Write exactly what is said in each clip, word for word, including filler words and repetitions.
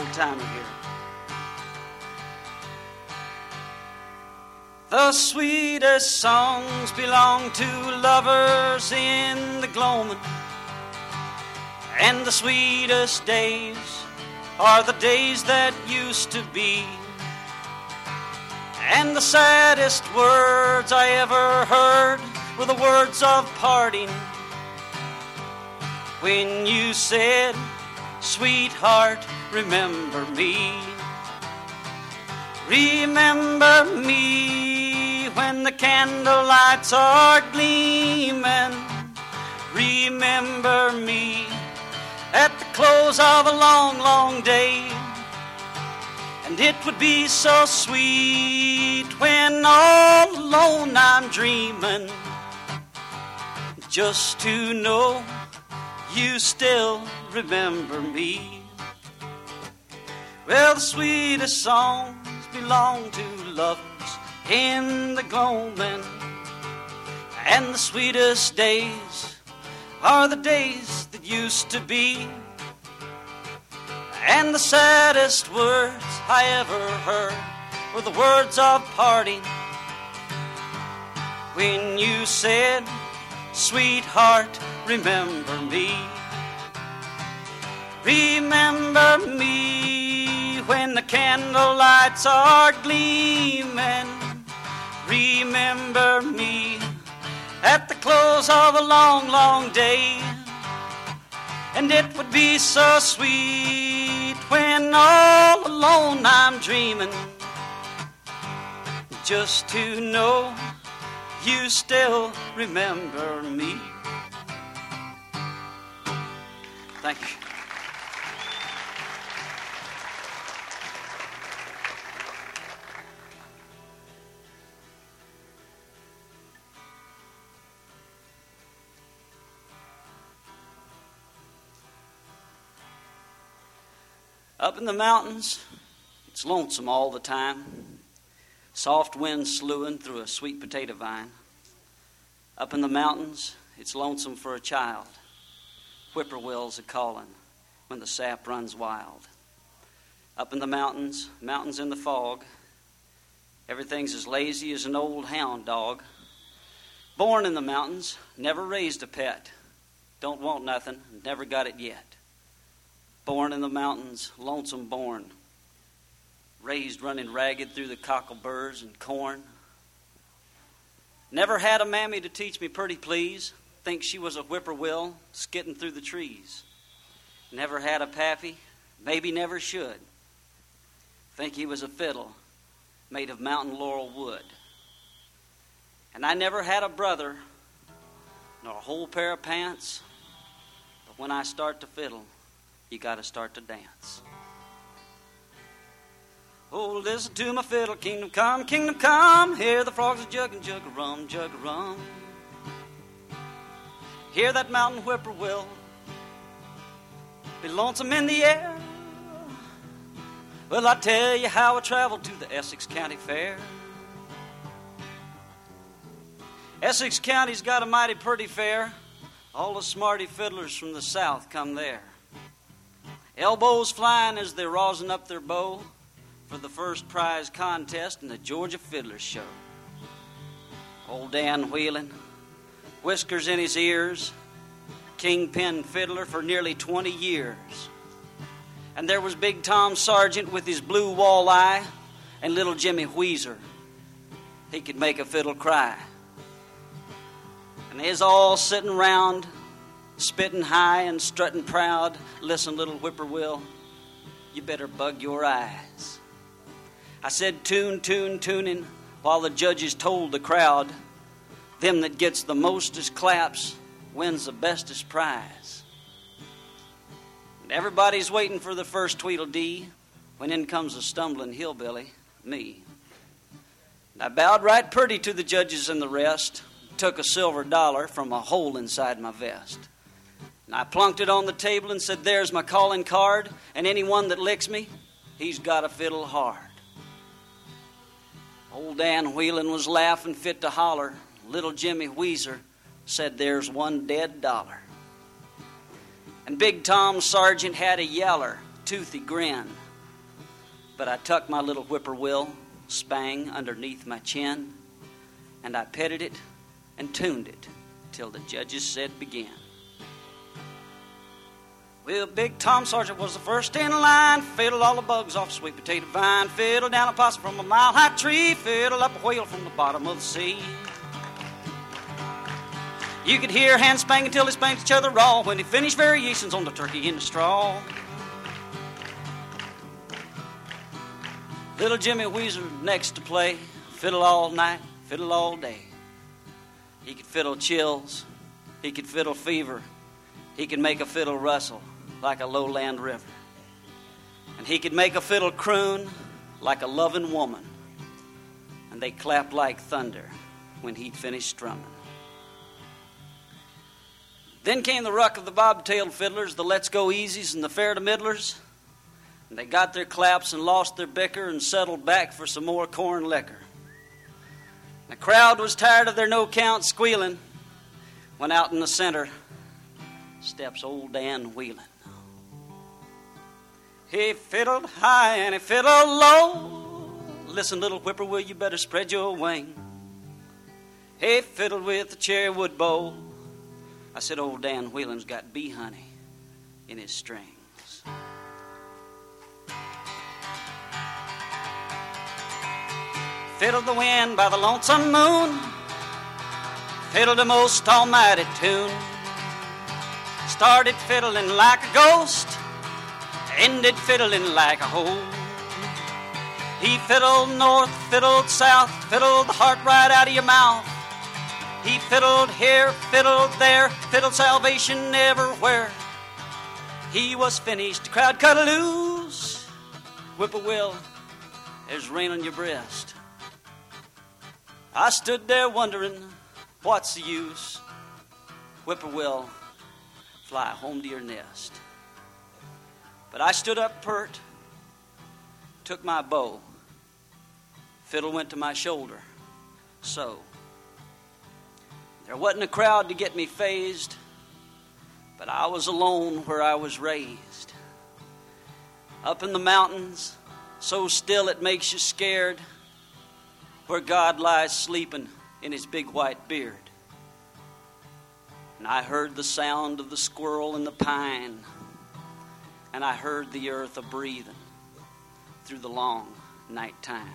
old timer here. The sweetest songs belong to lovers in the gloaming, and the sweetest days are the days that used to be. And the saddest words I ever heard were the words of parting, when you said, sweetheart, remember me. Remember me when the candle lights are gleaming. Remember me at the close of a long, long day. And it would be so sweet when all alone I'm dreaming, just to know you still remember me. Well, the sweetest songs belong to lovers in the gloaming, and the sweetest days are the days that used to be. And the saddest words I ever heard were the words of parting, when you said, sweetheart, remember me. Remember me when the candle lights are gleaming. Remember me at the close of a long, long day. And it would be so sweet when all alone I'm dreaming, just to know you still remember me. Thank you. Up in the mountains, it's lonesome all the time. Soft winds slewing through a sweet potato vine. Up in the mountains, it's lonesome for a child. Whippoorwills are calling when the sap runs wild. Up in the mountains, mountains in the fog, everything's as lazy as an old hound dog. Born in the mountains, never raised a pet. Don't want nothing, never got it yet. Born in the mountains, lonesome born. Raised running ragged through the cockleburs and corn. Never had a mammy to teach me pretty please. Think she was a whippoorwill skitting through the trees. Never had a pappy, maybe never should. Think he was a fiddle made of mountain laurel wood. And I never had a brother, nor a whole pair of pants. But when I start to fiddle, you got to start to dance. Oh, listen to my fiddle, kingdom come, kingdom come. Hear the frogs a juggin', jug a rum, jug a rum. Hear that mountain whippoorwill be lonesome in the air. Well, I tell you how I traveled to the Essex County Fair. Essex County's got a mighty pretty fair. All the smarty fiddlers from the south come there. Elbows flying as they're rosin up their bow for the first prize contest in the Georgia Fiddlers Show. Old Dan Whelan, whiskers in his ears, kingpin fiddler for nearly twenty years. And there was Big Tom Sargent with his blue walleye, and little Jimmy Wheezer. He could make a fiddle cry. And they's all sitting around, spitting high and strutting proud. Listen, little whippoorwill, you better bug your eyes. I said tune, tune, tuning, while the judges told the crowd, them that gets the mostest claps wins the bestest prize. And everybody's waiting for the first Tweedledee, when in comes a stumbling hillbilly, me. And I bowed right pretty to the judges and the rest, took a silver dollar from a hole inside my vest. And I plunked it on the table and said, there's my calling card, and anyone that licks me, he's got to fiddle hard. Old Dan Whelan was laughing fit to holler. Little Jimmy Wheezer said, there's one dead dollar. And Big Tom Sargent had a yeller, toothy grin. But I tucked my little whippoorwill spang underneath my chin, and I petted it and tuned it till the judges said begin. Well, Big Tom Sargent was the first in line. Fiddled all the bugs off a sweet potato vine. Fiddled down a possum from a mile-high tree. Fiddled up a whale from the bottom of the sea. You could hear hands spank until they spanked each other raw when he finished variations on the turkey in the straw. Little Jimmy Weezer next to play. Fiddle all night, fiddle all day. He could fiddle chills. He could fiddle fever. He could make a fiddle rustle like a lowland river. And he could make a fiddle croon like a loving woman. And they clapped like thunder when he'd finished strumming. Then came the ruck of the bobtailed fiddlers, the let's go easies and the fair to middlers. And they got their claps and lost their bicker and settled back for some more corn liquor. The crowd was tired of their no-count squealing when out in the center steps old Dan Whelan. He fiddled high and he fiddled low. Listen, little whippoorwill, you better spread your wing. He fiddled with a cherry wood bow. I said, old Dan Whelan's got bee honey in his strings. Fiddled the wind by the lonesome moon. Fiddled the most almighty tune. Started fiddling like a ghost, ended fiddling like a hoe. He fiddled north, fiddled south, fiddled the heart right out of your mouth. He fiddled here, fiddled there, fiddled salvation everywhere. He was finished, the crowd cut loose. Whippoorwill, there's rain on your breast. I stood there wondering, what's the use? Whippoorwill, fly home to your nest. But I stood up pert, took my bow, fiddle went to my shoulder, so. There wasn't a crowd to get me phased, but I was alone where I was raised. Up in the mountains, so still it makes you scared, where God lies sleeping in his big white beard. And I heard the sound of the squirrel and the pine, and I heard the earth a-breathing through the long night time.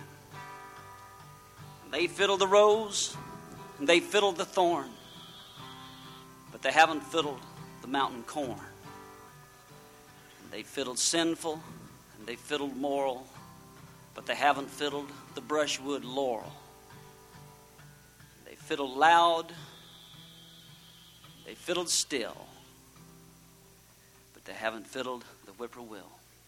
They fiddled the rose, and they fiddled the thorn, but they haven't fiddled the mountain corn. And they fiddled sinful, and they fiddled moral, but they haven't fiddled the brushwood laurel. They fiddled loud, they fiddled still, but they haven't fiddled the whippoorwill.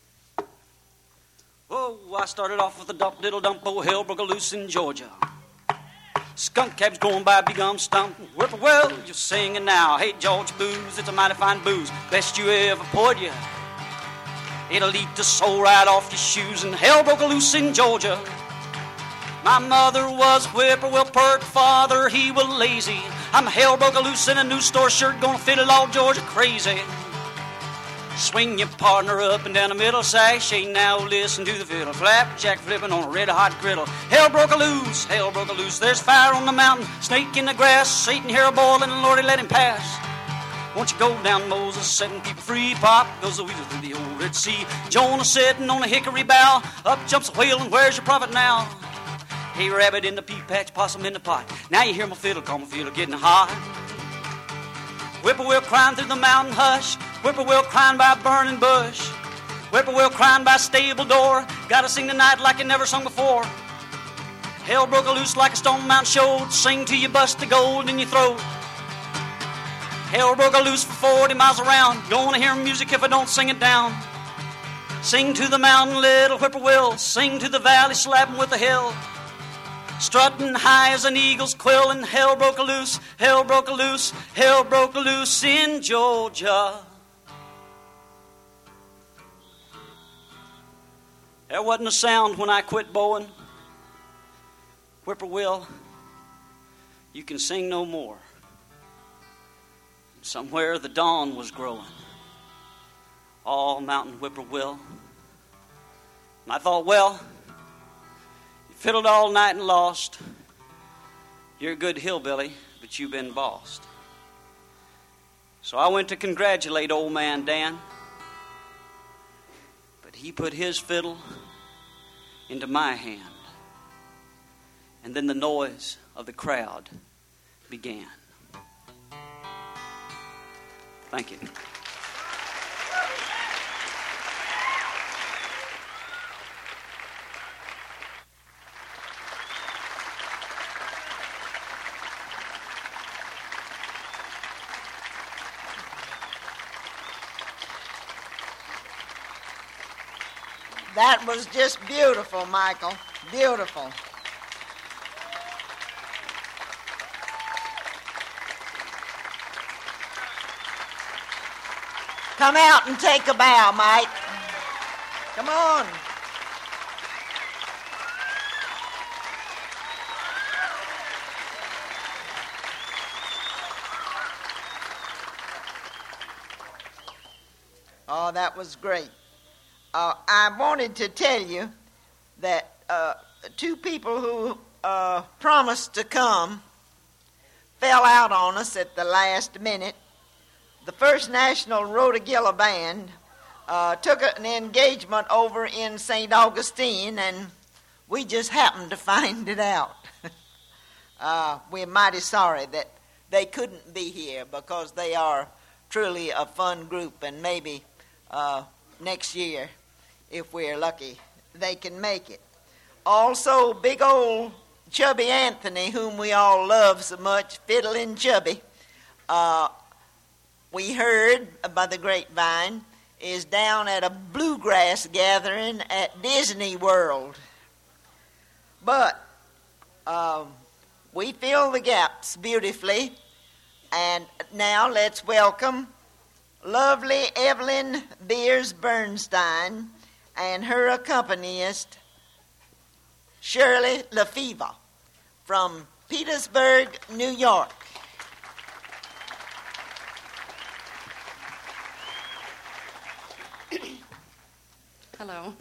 Whoa, I started off with a dump diddle dump, oh hell broke loose in Georgia. Skunk cabs going by, big gum stump. Whippoorwill, you're singing now. Hey, George Booze, it's a mighty fine booze. Best you ever poured you. It'll eat the soul right off your shoes. And hell broke loose in Georgia. My mother was whippoorwill pert, father, he was lazy. I'm hell broke loose in a new store shirt, gonna fiddle all Georgia crazy. Swing your partner up and down the middle sashay. Now listen to the fiddle, flapjack flipping on a red-hot griddle. Hell broke loose, hell broke loose. There's fire on the mountain, snake in the grass. Satan here a boiling, and Lordy let him pass. Won't you go down Moses, setting people free? Pop goes the weasel through the old Red Sea. Jonah sitting on a hickory bough. Up jumps a whale, and where's your prophet now? Hey, rabbit in the pea patch, possum in the pot. Now you hear my fiddle, call my fiddle getting hot. Whippoorwill crying through the mountain hush. Whippoorwill crying by a burning bush. Whippoorwill crying by a stable door. Gotta sing tonight like you never sung before. Hell broke loose like a Stone Mountain show. Sing till you bust the gold in your throat. Hell broke loose for forty miles around. Gonna hear music if I don't sing it down. Sing to the mountain, little whippoorwill. Sing to the valley, slapping with the hill. Strutting high as an eagle's quill, and hell broke loose, hell broke loose, hell broke loose in Georgia. There wasn't a sound when I quit bowing. Whippoorwill, you can sing no more. Somewhere the dawn was growing. All mountain whippoorwill, And I thought, well, you fiddled all night and lost. You're a good hillbilly, but you've been bossed. So I went to congratulate old man Dan. But he put his fiddle into my hand. And then the noise of the crowd began. Thank you. That was just beautiful, Michael. Beautiful. Come out and take a bow, Mike. Come on. Oh, that was great. Uh, I wanted to tell you that uh, two people who uh, promised to come fell out on us at the last minute. The First National Rhodogilla Band uh, took an engagement over in Saint Augustine, and we just happened to find it out. uh, we're mighty sorry that they couldn't be here, because they are truly a fun group, and maybe uh, next year, if we're lucky, they can make it. Also, big old Chubby Anthony, whom we all love so much, Fiddling Chubby, uh, we heard by the grapevine, is down at a bluegrass gathering at Disney World. But um, we fill the gaps beautifully, and now let's welcome lovely Evelyn Beers Bernstein and her accompanist, Shirley LaFeva, from Petersburg, New York. Hello.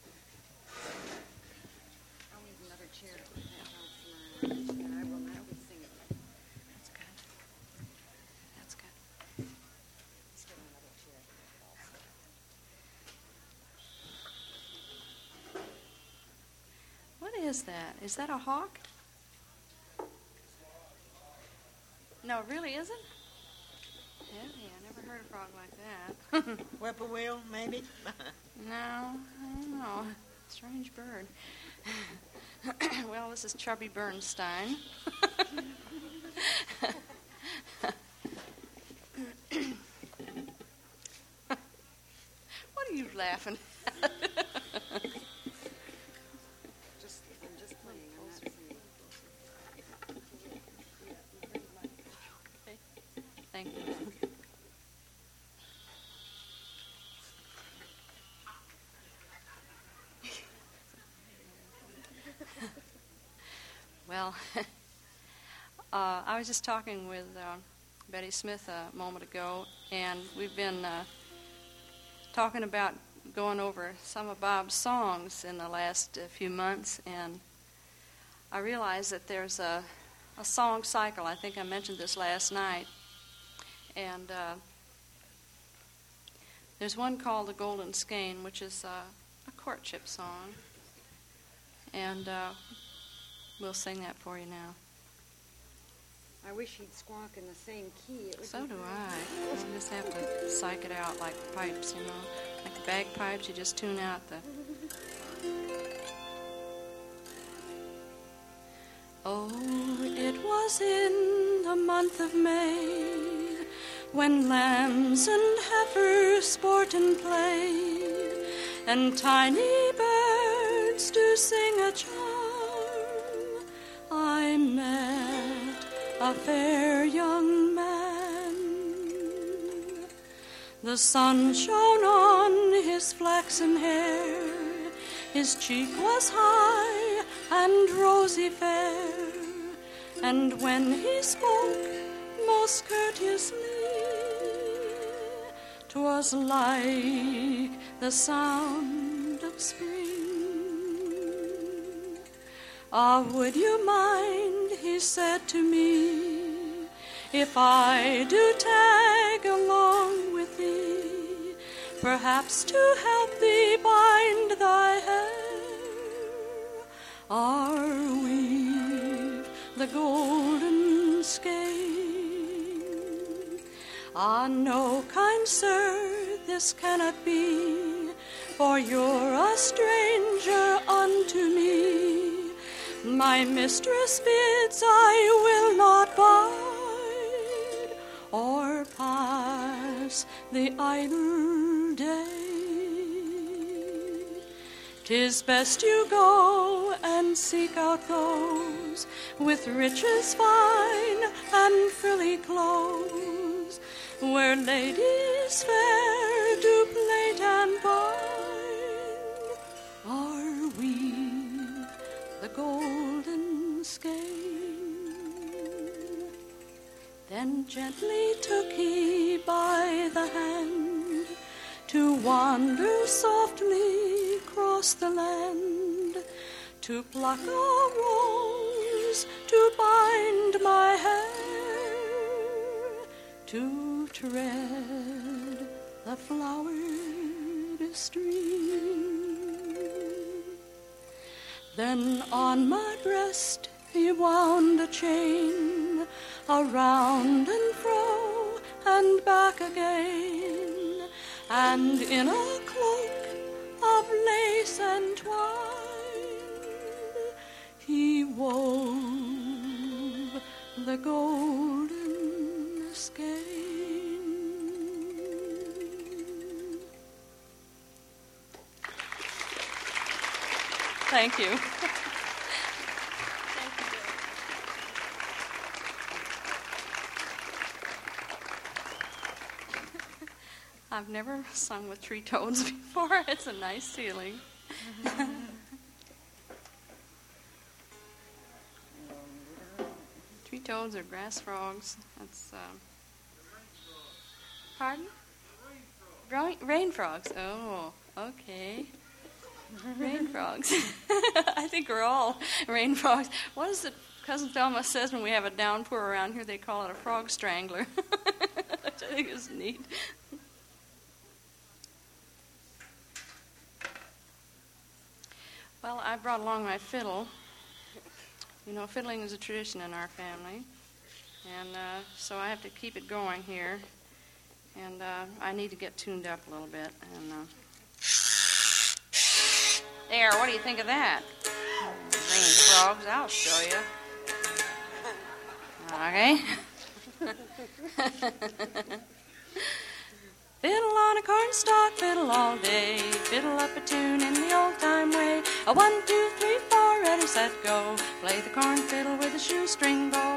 What is that? Is that a hawk? No, it really isn't? Yeah, yeah, I never heard a frog like that. Whippoorwill, maybe? No, I don't know. Strange bird. Well, this is Chubby Bernstein. What are you laughing at? just, I'm just playing. I'm not singing. Thank you. Well, uh, I was just talking with uh, Betty Smith a moment ago, and we've been uh, talking about going over some of Bob's songs in the last uh, few months, and I realized that there's a, a song cycle. I think I mentioned this last night, and uh, there's one called The Golden Skein, which is uh, a courtship song, and uh, we'll sing that for you now. I wish he'd squawk in the same key. It would So be do great. I. You just have to psych it out like pipes, you know. Like the bagpipes, you just tune out the... Oh, it was in the month of May, when lambs and heifers sport and play, and tiny birds do sing a charm, I met a fair young man. The sun shone on his flaxen hair, his cheek was high and rosy fair, and when he spoke most courteously, 'twas like the sound of spring. Ah, would you mind, he said to me, if I do tag along with thee, perhaps to help thee bind thy hair, or weave the golden skein? Ah, no, kind sir, this cannot be, for you're a stranger unto me. My mistress bids I will not bide or pass the idle day. 'Tis best you go and seek out those with riches fine and frilly clothes, where ladies fair do plait and bind, or weave the golden skein. Then gently took he by the hand to wander softly across the land, to pluck a rose, to bind my hair, to tread the flowered stream. Then on my breast he wound a chain, around and fro and back again, and in a cloak of lace and twine he wove the golden skein. Thank you. I've never sung with tree toads before. It's a nice feeling. Tree toads are grass frogs. That's um, pardon? Rain, rain frogs. Oh, okay. Rain frogs. I think we're all rain frogs. What is it Cousin Thelma says when we have a downpour around here? They call it a frog strangler. Which I think is neat. Well, I brought along my fiddle. You know, fiddling is a tradition in our family. And uh, so I have to keep it going here. And uh, I need to get tuned up a little bit. And uh, there, what do you think of that? Rain frogs, I'll show you. Okay. Fiddle on a cornstalk, fiddle all day. Fiddle up a tune in the old-time way. A one, two, three, four, ready, set, go. Play the corn fiddle with a shoestring bow.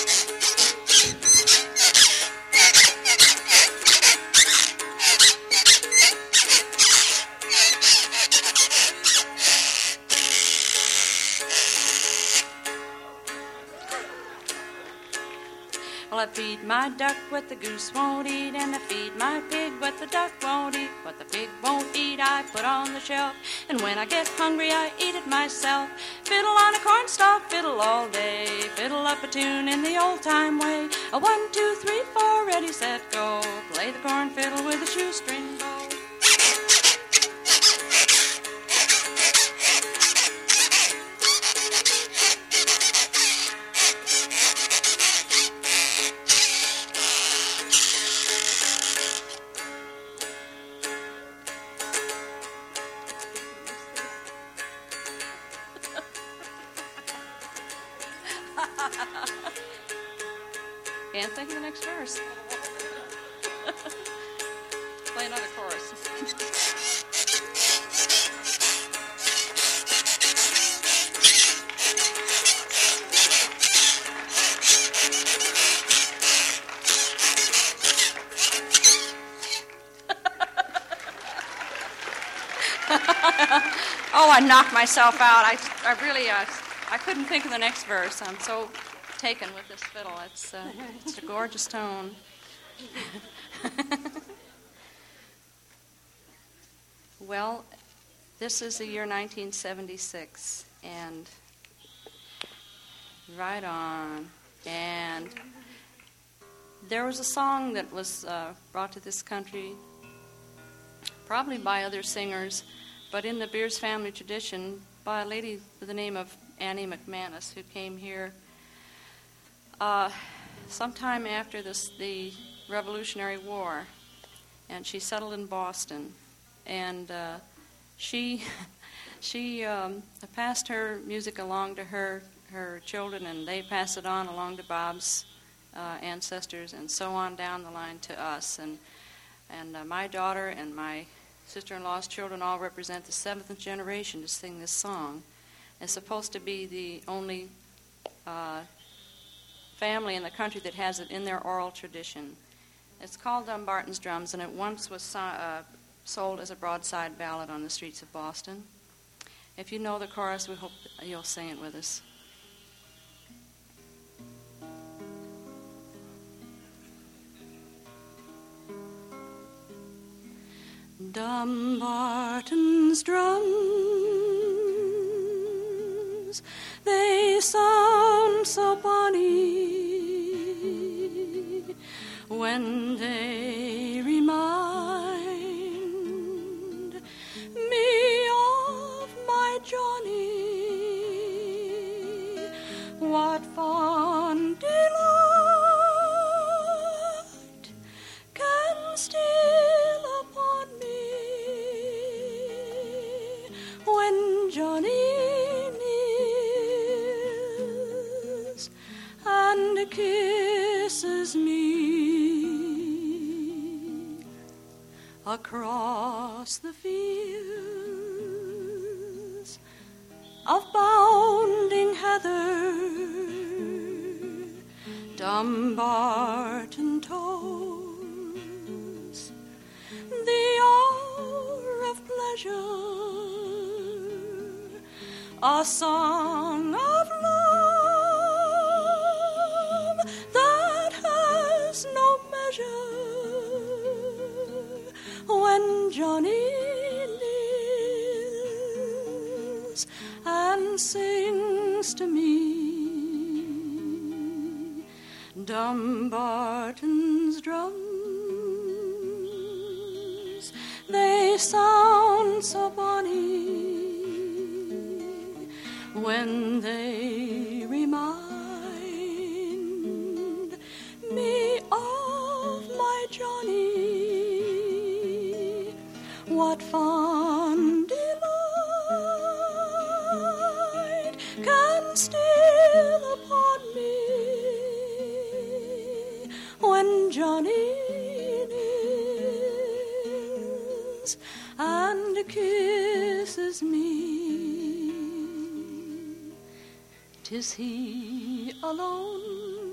Well, I feed my duck what the goose won't eat, and I feed my pig what the duck won't eat. What the pig won't eat, I put on the shelf, and when I get hungry, I eat it myself. Fiddle on a cornstalk, fiddle all day. Fiddle up a tune in the old-time way. A one, two, three, four, ready, set, go. Play the corn fiddle with a shoestring bow. Can't think of the next verse. Play another chorus. Oh, I knocked myself out. I, I really, uh, I couldn't think of the next verse. I'm so taken with this fiddle. It's, uh, it's a gorgeous tone. Well, this is the year nineteen seventy-six, and Right on. And there was a song that was uh, brought to this country, probably by other singers, but in the Beers family tradition, by a lady with the name of Annie McManus, who came here uh, sometime after this, the Revolutionary War, and she settled in Boston. And uh, she she um, passed her music along to her her children, and they passed it on along to Bob's uh, ancestors, and so on down the line to us. And and uh, my daughter and my sister-in-law's children all represent the seventh generation to sing this song. It's supposed to be the only uh, family in the country that has it in their oral tradition. It's called Dumbarton's Drums, and it once was uh, sold as a broadside ballad on the streets of Boston. If you know the chorus, we hope you'll sing it with us. Dumbarton's drums, they sound so bonny when they remind me of my Johnny. What fond delight can steal upon me when Johnny kneels and kisses me across the fields of bounding heather. Dumbarton tolls the hour of pleasure, a song of love that has no measure when Johnny kneels and sings to me. Dumbarton's drums, they sound so bonny when they remind me of my Johnny. What fond delight can steal upon me when Johnny kneels and kisses me. 'Tis he alone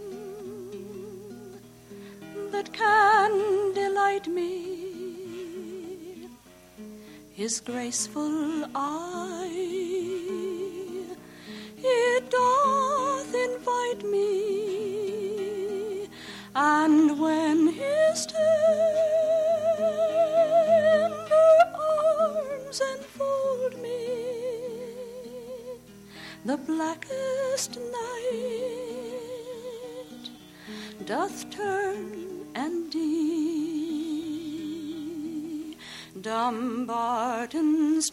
that can delight me. His graceful eye, it doth invite me, and when his tender arms enfold me, the blackest night doth turn and dim. Dumbarton's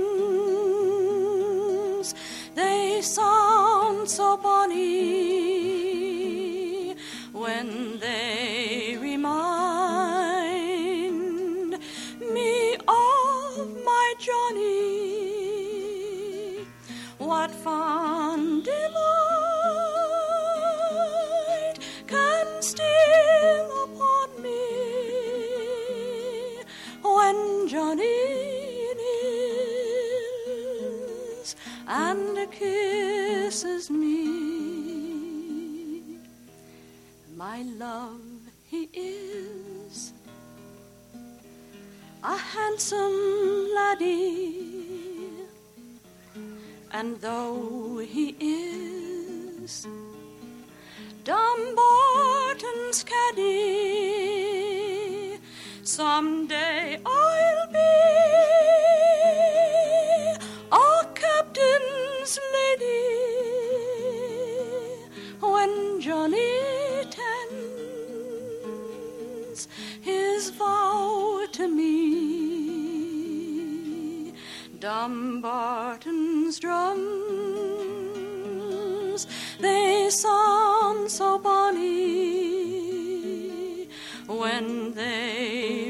drums, they sound so bonny when they remind me of my Johnny. What fond delight can steal upon me when Johnny kneels and kisses me. My love, he is a handsome laddie, and though he is Dumbarton's caddie, someday I'll be a captain's lady, once his vow to me. Dumbarton's drums, they sound so bonny when they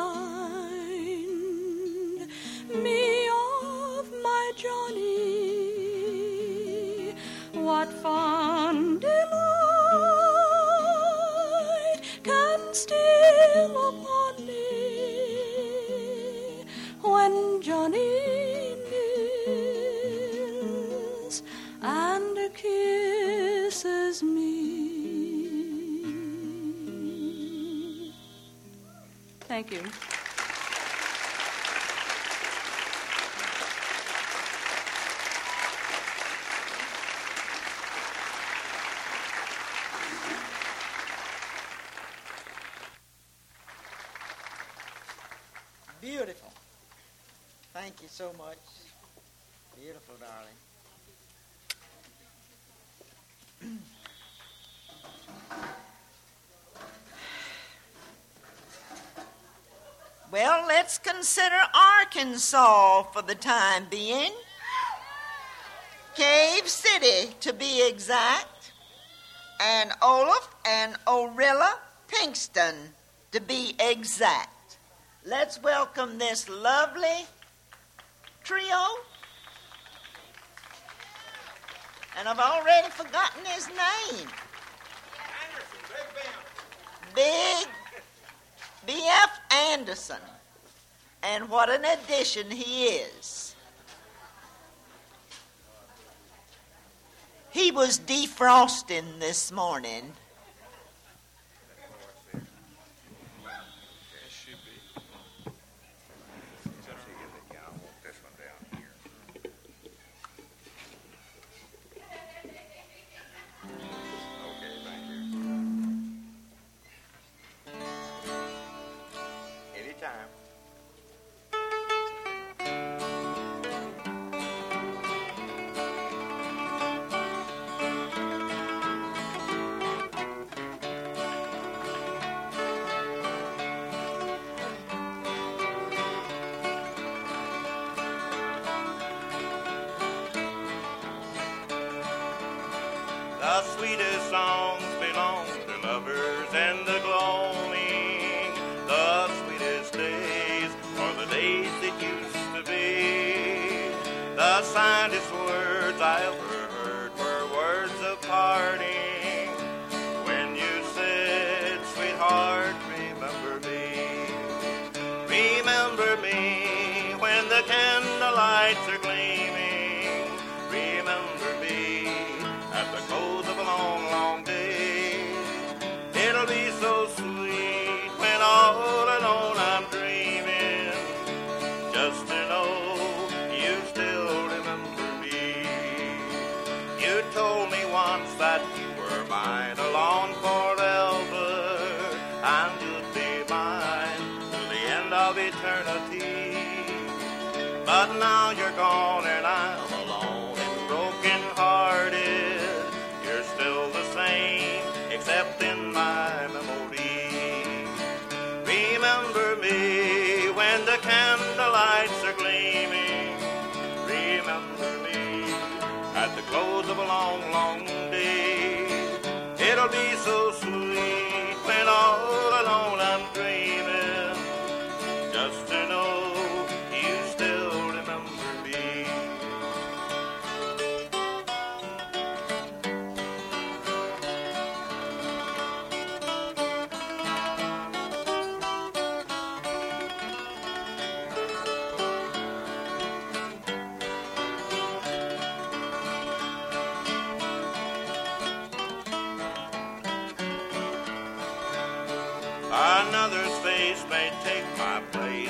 remind me of my Johnny. What fond delight can steal upon me when Johnny kneels and kisses me. Thank you. Beautiful. Thank you so much. Beautiful, darling. Well, let's consider Arkansas for the time being. Cave City, to be exact, and Olaf and Orilla Pinkston, to be exact. Let's welcome this lovely trio. And I've already forgotten his name. Anderson, Big Ben. Big B F Anderson. And what an addition he is. He was defrosting this morning. The sweetest songs belong to lovers and the gloaming. The sweetest days are the days that used to be. The saddest words I ever heard were words of parting. When you said, sweetheart, remember me. Remember me when the candlelights are gleaming. Remember me at the close of a long, long day. It'll be so sweet when all alone I'm dreaming, just to know you still remember me. You told me once that you were mine alone forever, and you'd be mine till the end of eternity. But now you're gone and I'm alone and broken hearted. You're still the same, except in my memory. Remember me when the candlelights are gleaming. Remember me at the close of a long, long day. It'll be so sweet when all alone I'm dreaming, just to know you still remember me. Another's face may take my place.